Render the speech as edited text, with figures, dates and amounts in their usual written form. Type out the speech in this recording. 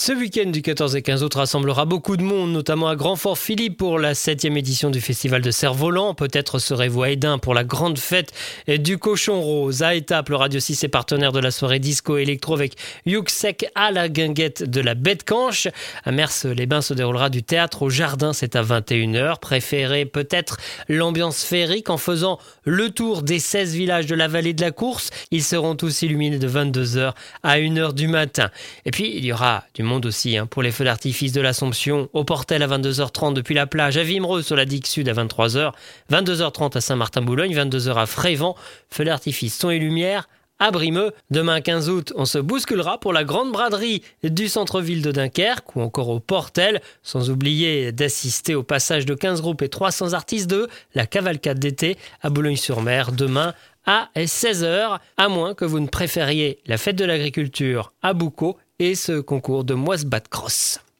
Ce week-end du 14 et 15 août rassemblera beaucoup de monde, notamment à Grand-Fort-Philippe pour la 7e édition du Festival de Cerf-Volant. Peut-être serez-vous à Hesdin pour la grande fête du Cochon Rose. À Étaples, le Radio 6 est partenaire de la soirée disco électro avec Yuxek à la guinguette de la Bête-Canche. À Mers-les-Bains se déroulera du théâtre au jardin, c'est à 21h. Préférez peut-être l'ambiance féerique en faisant le tour des 16 villages de la vallée de la Course. Ils seront tous illuminés de 22h à 1h du matin. Et puis, il y aura du monde aussi pour les feux d'artifice de l'Assomption, au Portel à 22h30 depuis la plage, à Vimereux sur la digue sud à 23h, 22h30 à Saint-Martin-Boulogne, 22h à Frévent, feux d'artifice, son et lumière à Brimeux. Demain 15 août, on se bousculera pour la grande braderie du centre-ville de Dunkerque ou encore au Portel, sans oublier d'assister au passage de 15 groupes et 300 artistes de la cavalcade d'été à Boulogne-sur-Mer demain à 16h, à moins que vous ne préfériez la fête de l'agriculture à Boucau et ce concours de Moise Bat Cross.